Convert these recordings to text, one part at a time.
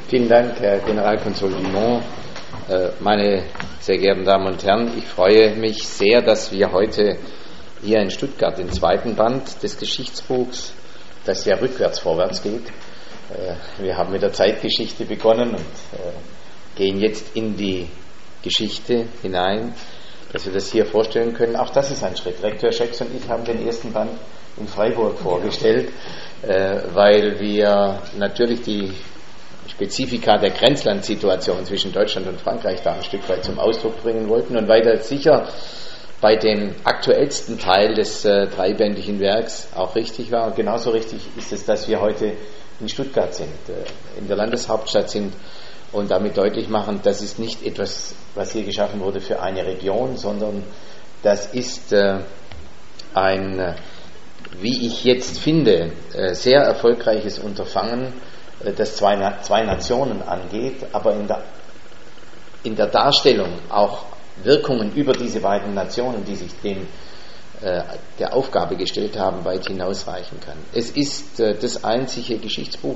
Vielen Dank, Herr Generalkonsul Dumont. Meine sehr geehrten Damen und Herren, ich freue mich sehr, dass wir heute hier in Stuttgart den zweiten Band des Geschichtsbuchs, das ja rückwärts vorwärts geht. Wir haben mit der Zeitgeschichte begonnen und gehen jetzt in die Geschichte hinein, dass wir das hier vorstellen können. Auch das ist ein Schritt. Rektor Schex und ich haben den ersten Band in Freiburg vorgestellt, weil wir natürlich die Spezifika der Grenzlandsituation zwischen Deutschland und Frankreich da ein Stück weit zum Ausdruck bringen wollten und weil das sicher bei dem aktuellsten Teil des dreibändigen Werks auch richtig war. Und genauso richtig ist es, dass wir heute in Stuttgart sind, in der Landeshauptstadt sind und damit deutlich machen, das ist nicht etwas, was hier geschaffen wurde für eine Region, sondern das ist ein, wie ich jetzt finde, sehr erfolgreiches Unterfangen, das zwei Nationen angeht, aber in der Darstellung auch Wirkungen über diese beiden Nationen, die sich der Aufgabe gestellt haben, weit hinausreichen kann. Es ist das einzige Geschichtsbuch,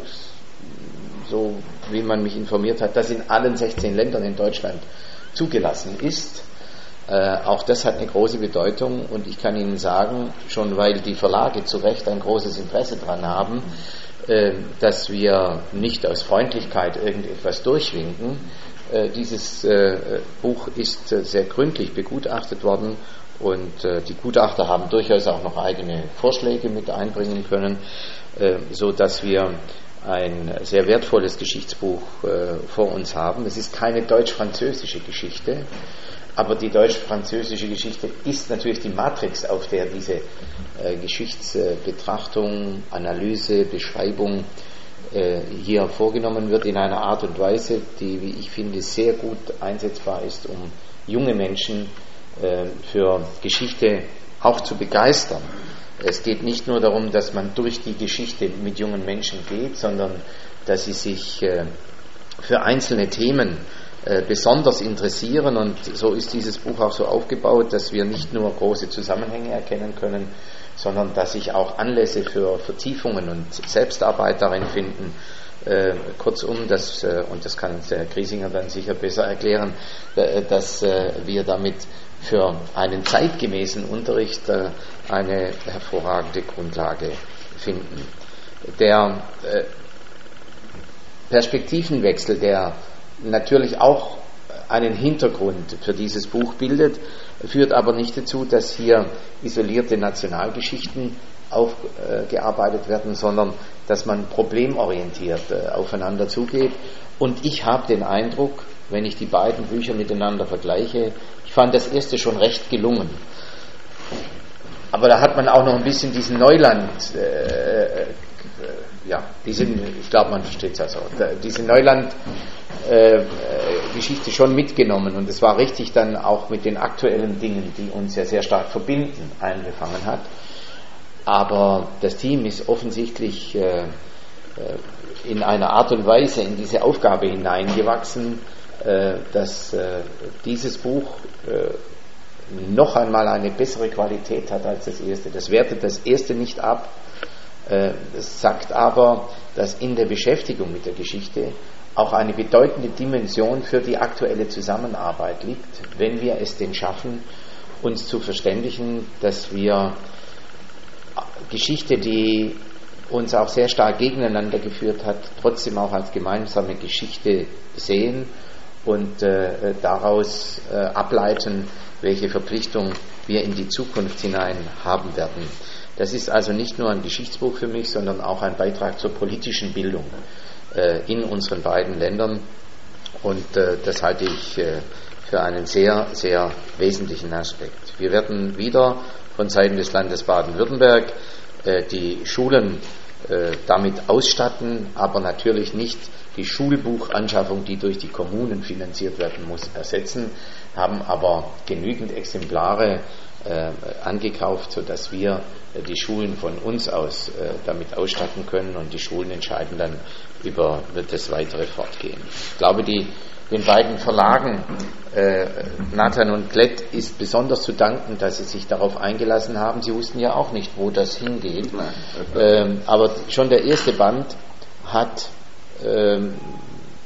so wie man mich informiert hat, das in allen 16 Ländern in Deutschland zugelassen ist. Auch das hat eine große Bedeutung und ich kann Ihnen sagen, schon weil die Verlage zu Recht ein großes Interesse daran haben, dass wir nicht aus Freundlichkeit irgendetwas durchwinken. Dieses Buch ist sehr gründlich begutachtet worden und die Gutachter haben durchaus auch noch eigene Vorschläge mit einbringen können, so dass wir ein sehr wertvolles Geschichtsbuch vor uns haben. Es ist keine deutsch-französische Geschichte, aber die deutsch-französische Geschichte ist natürlich die Matrix, auf der diese Geschichtsbetrachtung, Analyse, Beschreibung hier vorgenommen wird in einer Art und Weise, die, wie ich finde, sehr gut einsetzbar ist, um junge Menschen für Geschichte auch zu begeistern. Es geht nicht nur darum, dass man durch die Geschichte mit jungen Menschen geht, sondern dass sie sich für einzelne Themen besonders interessieren und so ist dieses Buch auch so aufgebaut, dass wir nicht nur große Zusammenhänge erkennen können, sondern dass sich auch Anlässe für Vertiefungen und Selbstarbeit darin finden. Kurzum, und das kann der Herr Griesinger dann sicher besser erklären, dass wir damit für einen zeitgemäßen Unterricht eine hervorragende Grundlage finden. Der Perspektivenwechsel, der natürlich auch einen Hintergrund für dieses Buch bildet, führt aber nicht dazu, dass hier isolierte Nationalgeschichten aufgearbeitet werden, sondern dass man problemorientiert aufeinander zugeht. Und ich habe den Eindruck, wenn ich die beiden Bücher miteinander vergleiche, ich fand das erste schon recht gelungen. Aber da hat man auch noch ein bisschen diesen Neuland, ich glaube, man versteht es also, diese Neuland-Geschichte schon mitgenommen und es war richtig dann auch mit den aktuellen Dingen, die uns ja sehr stark verbinden, eingefangen hat. Aber das Team ist offensichtlich in einer Art und Weise in diese Aufgabe hineingewachsen, dass dieses Buch noch einmal eine bessere Qualität hat als das erste. Das wertet das erste nicht ab. Es sagt aber, dass in der Beschäftigung mit der Geschichte auch eine bedeutende Dimension für die aktuelle Zusammenarbeit liegt, wenn wir es denn schaffen, uns zu verständigen, dass wir Geschichte, die uns auch sehr stark gegeneinander geführt hat, trotzdem auch als gemeinsame Geschichte sehen und daraus ableiten, welche Verpflichtung wir in die Zukunft hinein haben werden. Das ist also nicht nur ein Geschichtsbuch für mich, sondern auch ein Beitrag zur politischen Bildung in unseren beiden Ländern und das halte ich für einen sehr, sehr wesentlichen Aspekt. Wir werden wieder von Seiten des Landes Baden-Württemberg die Schulen damit ausstatten, aber natürlich nicht die Schulbuchanschaffung, die durch die Kommunen finanziert werden muss, ersetzen, haben aber genügend Exemplare angekauft, sodass wir die Schulen von uns aus damit ausstatten können und die Schulen entscheiden dann über das weitere Fortgehen. Ich glaube, den beiden Verlagen Nathan und Klett ist besonders zu danken, dass sie sich darauf eingelassen haben. Sie wussten ja auch nicht, wo das hingeht. Aber schon der erste Band hat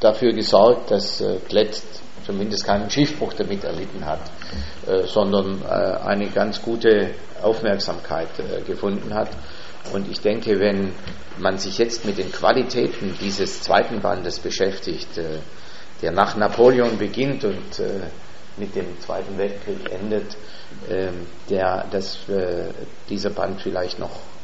dafür gesorgt, dass Klett zumindest keinen Schiffbruch damit erlitten hat, sondern eine ganz gute Aufmerksamkeit gefunden hat. Und ich denke, wenn man sich jetzt mit den Qualitäten dieses zweiten Bandes beschäftigt, der nach Napoleon beginnt und mit dem Zweiten Weltkrieg endet, dass dieser Band vielleicht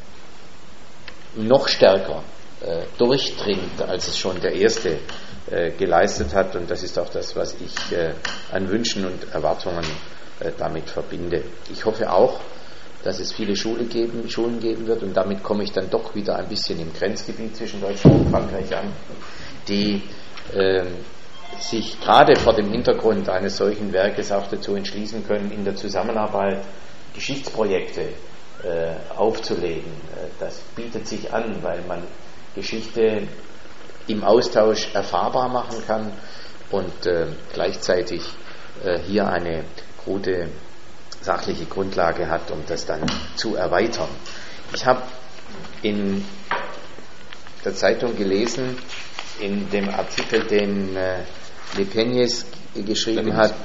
noch stärker durchdringt, als es schon der erste geleistet hat. Und das ist auch das, was ich an Wünschen und Erwartungen damit verbinde. Ich hoffe auch, dass es viele Schulen geben wird, und damit komme ich dann doch wieder ein bisschen im Grenzgebiet zwischen Deutschland und Frankreich an, die sich gerade vor dem Hintergrund eines solchen Werkes auch dazu entschließen können, in der Zusammenarbeit Geschichtsprojekte aufzulegen. Das bietet sich an, weil man Geschichte im Austausch erfahrbar machen kann und gleichzeitig hier eine gute sachliche Grundlage hat, um das dann zu erweitern. Ich habe in der Zeitung gelesen, in dem Artikel, den Le Peñes geschrieben hat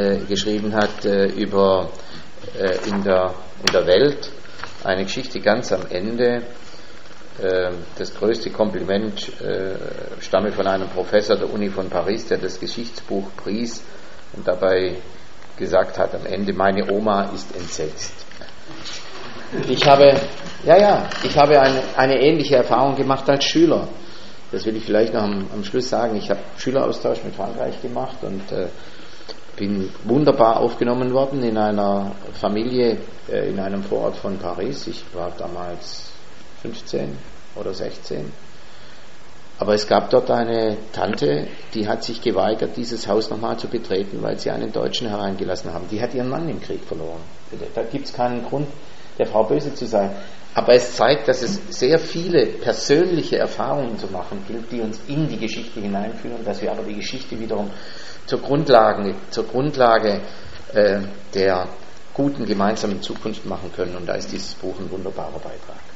über in der Welt, eine Geschichte ganz am Ende. Das größte Kompliment stamme von einem Professor der Uni von Paris, der das Geschichtsbuch pries und dabei gesagt hat am Ende: meine Oma ist entsetzt. Ich habe eine ähnliche Erfahrung gemacht als Schüler. Das will ich vielleicht noch am Schluss sagen. Ich habe Schüleraustausch mit Frankreich gemacht und bin wunderbar aufgenommen worden in einer Familie in einem Vorort von Paris. Ich war damals 15 oder 16. Aber es gab dort eine Tante, die hat sich geweigert, dieses Haus nochmal zu betreten, weil sie einen Deutschen hereingelassen haben. Die hat ihren Mann im Krieg verloren. Da gibt es keinen Grund, der Frau böse zu sein. Aber es zeigt, dass es sehr viele persönliche Erfahrungen zu machen gilt, die uns in die Geschichte hineinführen, dass wir aber die Geschichte wiederum zur Grundlage der guten gemeinsamen Zukunft machen können. Und da ist dieses Buch ein wunderbarer Beitrag.